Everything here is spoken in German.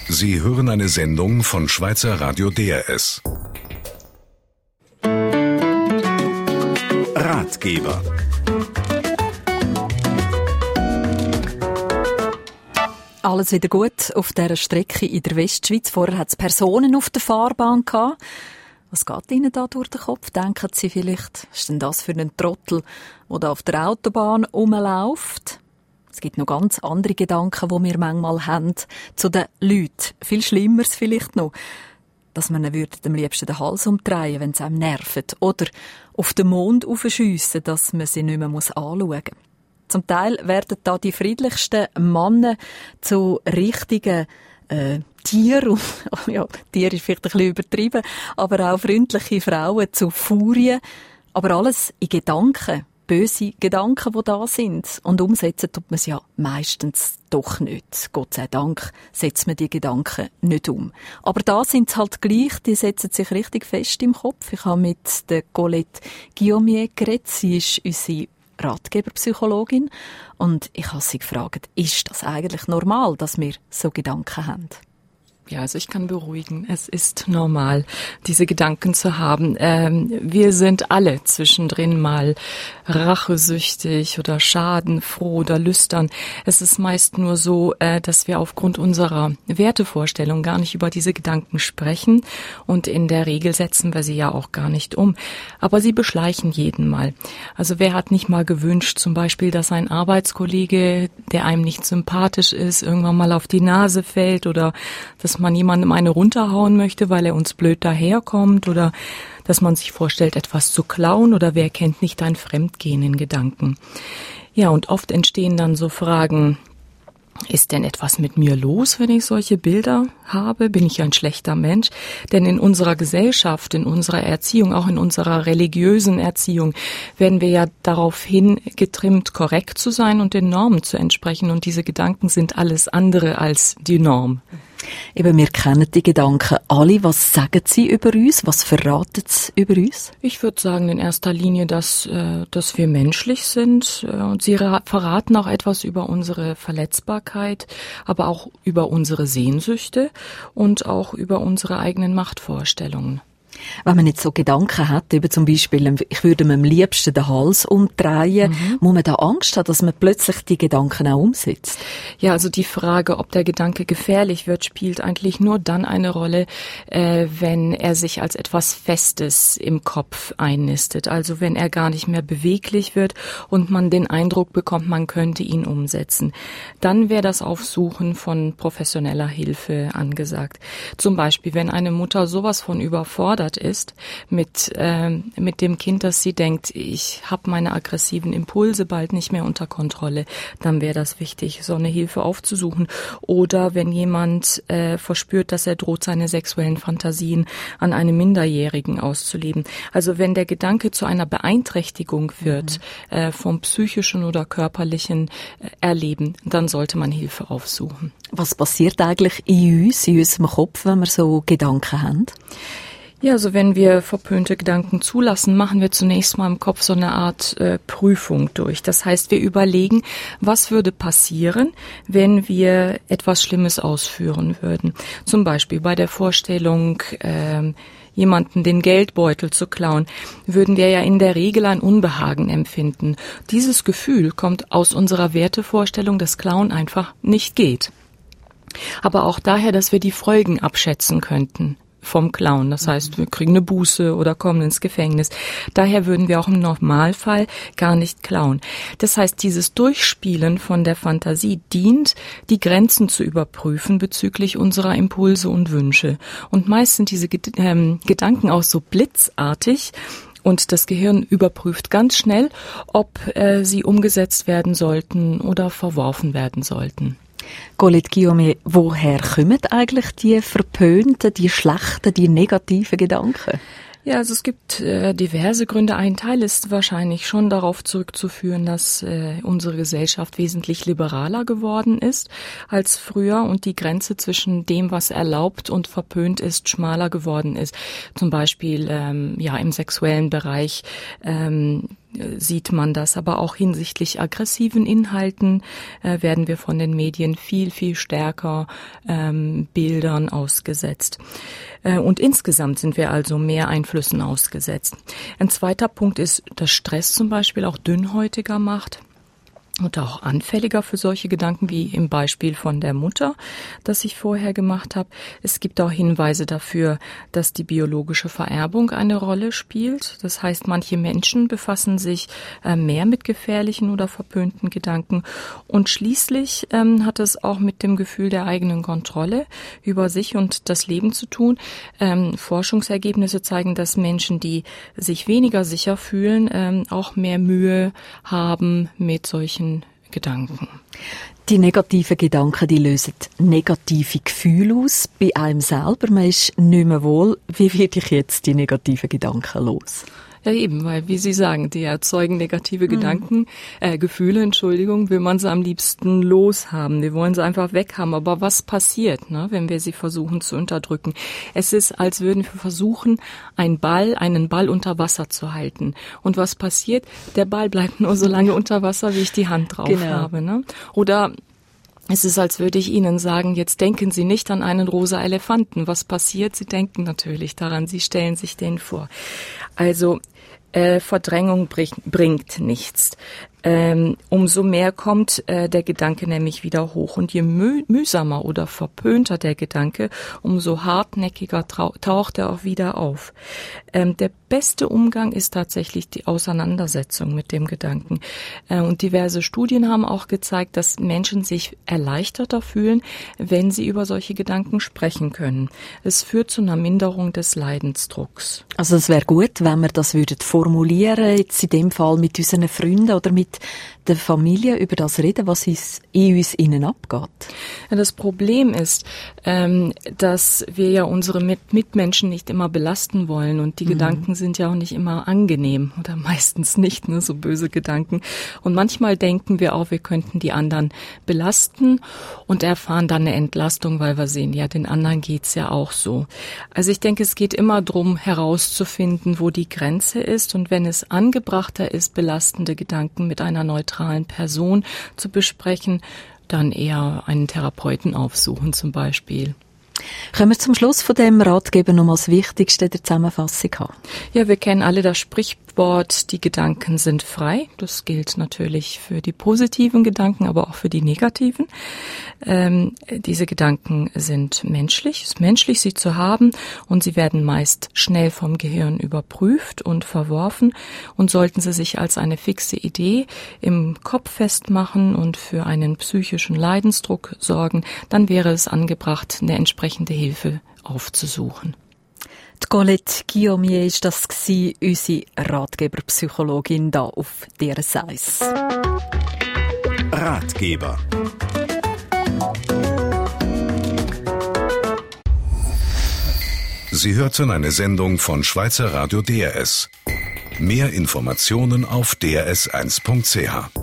Sie hören eine Sendung von Schweizer Radio DRS. Ratgeber. Alles wieder gut auf dieser Strecke in der Westschweiz. Vorher hat es Personen auf der Fahrbahn gehabt. Was geht Ihnen da durch den Kopf? Denken Sie vielleicht, was ist denn das für ein Trottel, der da auf der Autobahn rumläuft? Es gibt noch ganz andere Gedanken, die wir manchmal haben zu den Leuten. Viel Schlimmeres vielleicht noch, dass man ihnen am liebsten den Hals umdrehen, wenn es einem nervt. Oder auf den Mond raufschiessen, dass man sie nicht mehr anschauen muss. Zum Teil werden da die friedlichsten Männer zu richtigen Tieren. Ja, Tier ist vielleicht ein bisschen übertrieben, aber auch freundliche Frauen zu Furien. Aber alles in Gedanken. Böse Gedanken, die da sind. Und umsetzen tut man es ja meistens doch nicht. Gott sei Dank setzt man die Gedanken nicht um. Aber da sind es halt gleich, die setzen sich richtig fest im Kopf. Ich habe mit der Colette Guillaumier geredet. Sie ist unsere Ratgeberpsychologin. Und ich habe sie gefragt, ist das eigentlich normal, dass wir so Gedanken haben? Ja, also ich kann beruhigen. Es ist normal, diese Gedanken zu haben. Wir sind alle zwischendrin mal rachesüchtig oder schadenfroh oder lüstern. Es ist meist nur so, dass wir aufgrund unserer Wertevorstellung gar nicht über diese Gedanken sprechen und in der Regel setzen wir sie ja auch gar nicht um. Aber sie beschleichen jeden mal. Also wer hat nicht mal gewünscht, zum Beispiel, dass ein Arbeitskollege, der einem nicht sympathisch ist, irgendwann mal auf die Nase fällt oder dass man jemandem eine runterhauen möchte, weil er uns blöd daherkommt oder dass man sich vorstellt, etwas zu klauen oder wer kennt nicht ein Fremdgehen in Gedanken. Ja, und oft entstehen dann so Fragen, ist denn etwas mit mir los, wenn ich solche Bilder habe? Bin ich ein schlechter Mensch? Denn in unserer Gesellschaft, in unserer Erziehung, auch in unserer religiösen Erziehung, werden wir ja darauf hin getrimmt, korrekt zu sein und den Normen zu entsprechen. Und diese Gedanken sind alles andere als die Norm. Eben, wir kennen die Gedanken alle. Was sagen sie über uns? Was verraten sie über uns? Ich würde sagen in erster Linie, dass wir menschlich sind. Und sie verraten auch etwas über unsere Verletzbarkeit, aber auch über unsere Sehnsüchte und auch über unsere eigenen Machtvorstellungen. Wenn man jetzt so Gedanken hat, eben zum Beispiel, ich würde mir am liebsten den Hals umdrehen, muss man da Angst haben, dass man plötzlich die Gedanken auch umsetzt? Ja, also die Frage, ob der Gedanke gefährlich wird, spielt eigentlich nur dann eine Rolle, wenn er sich als etwas Festes im Kopf einnistet. Also wenn er gar nicht mehr beweglich wird und man den Eindruck bekommt, man könnte ihn umsetzen. Dann wäre das Aufsuchen von professioneller Hilfe angesagt. Zum Beispiel, wenn eine Mutter sowas von überfordert ist mit dem Kind, dass sie denkt, ich habe meine aggressiven Impulse bald nicht mehr unter Kontrolle, dann wäre das wichtig, so eine Hilfe aufzusuchen. Oder wenn jemand verspürt, dass er droht, seine sexuellen Fantasien an einem Minderjährigen auszuleben. Also wenn der Gedanke zu einer Beeinträchtigung wird vom psychischen oder körperlichen Erleben, dann sollte man Hilfe aufsuchen. Was passiert eigentlich in unserem Kopf, wenn wir so Gedanken haben? Ja, also wenn wir verpönte Gedanken zulassen, machen wir zunächst mal im Kopf so eine Art Prüfung durch. Das heißt, wir überlegen, was würde passieren, wenn wir etwas Schlimmes ausführen würden. Zum Beispiel bei der Vorstellung, jemanden den Geldbeutel zu klauen, würden wir ja in der Regel ein Unbehagen empfinden. Dieses Gefühl kommt aus unserer Wertevorstellung, dass Klauen einfach nicht geht. Aber auch daher, dass wir die Folgen abschätzen könnten vom Klauen. Das heißt, wir kriegen eine Buße oder kommen ins Gefängnis. Daher würden wir auch im Normalfall gar nicht klauen. Das heißt, dieses Durchspielen von der Fantasie dient, die Grenzen zu überprüfen bezüglich unserer Impulse und Wünsche. Und meist sind diese Gedanken auch so blitzartig, und das Gehirn überprüft ganz schnell, ob sie umgesetzt werden sollten oder verworfen werden sollten. Colette Guillaumier, woher kommen eigentlich die verpönten, die schlechten, die negativen Gedanken? Ja, also es gibt diverse Gründe. Ein Teil ist wahrscheinlich schon darauf zurückzuführen, dass unsere Gesellschaft wesentlich liberaler geworden ist als früher und die Grenze zwischen dem, was erlaubt und verpönt ist, schmaler geworden ist. Zum Beispiel im sexuellen Bereich sieht man das. Aber auch hinsichtlich aggressiven Inhalten werden wir von den Medien viel, viel stärker Bildern ausgesetzt. Und insgesamt sind wir also mehr Einflüssen ausgesetzt. Ein zweiter Punkt ist, dass Stress zum Beispiel auch dünnhäutiger macht. Und auch anfälliger für solche Gedanken, wie im Beispiel von der Mutter, das ich vorher gemacht habe. Es gibt auch Hinweise dafür, dass die biologische Vererbung eine Rolle spielt. Das heißt, manche Menschen befassen sich mehr mit gefährlichen oder verpönten Gedanken. Und schließlich hat es auch mit dem Gefühl der eigenen Kontrolle über sich und das Leben zu tun. Forschungsergebnisse zeigen, dass Menschen, die sich weniger sicher fühlen, auch mehr Mühe haben mit solchen Gedanken. Die negativen Gedanken, die lösen negative Gefühle aus bei einem selber. Man ist nicht mehr wohl. Wie werde ich jetzt die negativen Gedanken los? Ja eben, weil, wie Sie sagen, die erzeugen negative Gefühle, will man sie am liebsten loshaben. Wir wollen sie einfach weghaben. Aber was passiert, wenn wir sie versuchen zu unterdrücken? Es ist, als würden wir versuchen, einen Ball unter Wasser zu halten. Und was passiert? Der Ball bleibt nur so lange unter Wasser, wie ich die Hand drauf habe. Ne? Oder es ist, als würde ich Ihnen sagen, jetzt denken Sie nicht an einen rosa Elefanten. Was passiert? Sie denken natürlich daran, Sie stellen sich den vor. Also Verdrängung bringt nichts. Umso mehr kommt der Gedanke nämlich wieder hoch. Und je mühsamer oder verpönter der Gedanke, umso hartnäckiger taucht er auch wieder auf. Der beste Umgang ist tatsächlich die Auseinandersetzung mit dem Gedanken. Und diverse Studien haben auch gezeigt, dass Menschen sich erleichterter fühlen, wenn sie über solche Gedanken sprechen können. Es führt zu einer Minderung des Leidensdrucks. Also es wäre gut, wenn wir das formulieren, jetzt in dem Fall mit unseren Freunden oder mit der Familie über das reden, was in uns innen abgeht. Ja, das Problem ist, dass wir ja unsere Mitmenschen nicht immer belasten wollen und die Gedanken sind ja auch nicht immer angenehm oder meistens nicht, so böse Gedanken. Und manchmal denken wir auch, wir könnten die anderen belasten und erfahren dann eine Entlastung, weil wir sehen, ja, den anderen geht's ja auch so. Also ich denke, es geht immer darum, herauszufinden, wo die Grenze ist und wenn es angebrachter ist, belastende Gedanken mit einer neutralen Person zu besprechen, dann eher einen Therapeuten aufsuchen zum Beispiel. Können wir zum Schluss von dem Ratgeber noch mal das Wichtigste der Zusammenfassung haben? Ja, wir kennen alle das Sprichwort, die Gedanken sind frei. Das gilt natürlich für die positiven Gedanken, aber auch für die negativen. Diese Gedanken sind menschlich. Es ist menschlich, sie zu haben und sie werden meist schnell vom Gehirn überprüft und verworfen. Und sollten sie sich als eine fixe Idee im Kopf festmachen und für einen psychischen Leidensdruck sorgen, dann wäre es angebracht, eine entsprechende Hilfe aufzusuchen. Die Colette Guillaumier ist das gewesen, unsere Ratgeberpsychologin da auf DRS 1. Ratgeber. Sie hörten eine Sendung von Schweizer Radio DRS. Mehr Informationen auf drs1.ch.